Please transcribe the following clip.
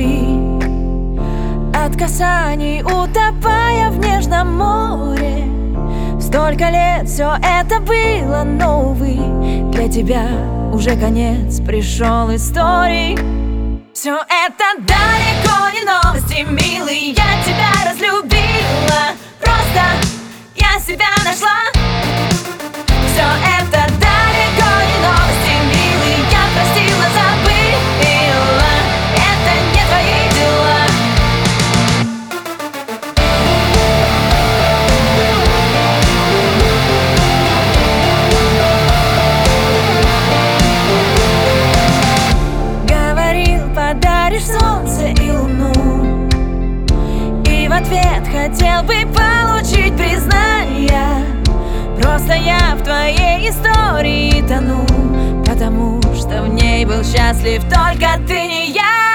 любви. От касаний утопая в нежном море. Столько лет все это было, но, увы, для тебя уже конец пришел истории. Все это далеко не новости, милый, я тебя разлюбила. Просто я себя нашла. Все это далеко не новости, милый, я простила, забыла. Это не твои дела. Говорил, подаришь солнце и луну, и в ответ хотел бы получить признание. Просто я в твоей истории тону, потому что в ней был счастлив только ты, не я.